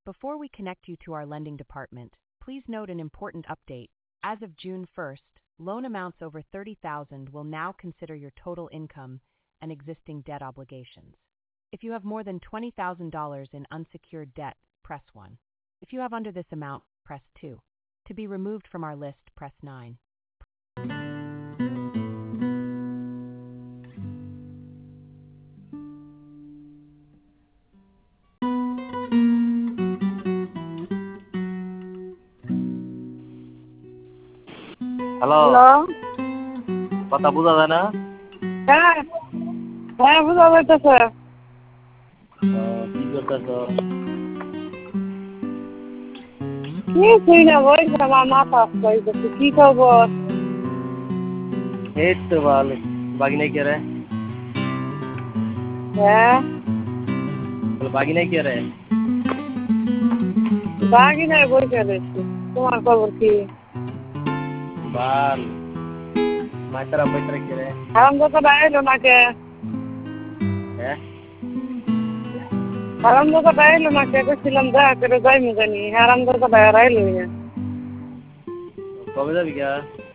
Before we connect you to our lending department, please note an important update. As of June 1st, loan amounts over $30,000 will now consider your total income and existing debt obligations. If you have more than $20,000 in unsecured debt, press 1. If you have under this amount, press 2. To be removed from our list, press 9. Hello, hello. কথা বোঝা যায় না? হ্যাঁ, হ্যাঁ বোঝা যাইতেছে। কি করতেছো? কিছুই না, বলছি আমার মাথা আসতেছে। কি খবর? এই তো ভালো। বাগিনা কে রে? হ্যাঁ, বাগিনা কে রে? বাগি নাই, বইতে রয়েছি। তোমার খবর কি? বাল মাইতারা মাইতারা কে রে? আরাম দাদা এলো না কে? হ্যাঁ, আরাম দাদা এলো না কে? কইছিলাম দেখা করে যাইমু জানি। আরাম দাদা এলো না। কবে যাবি গা?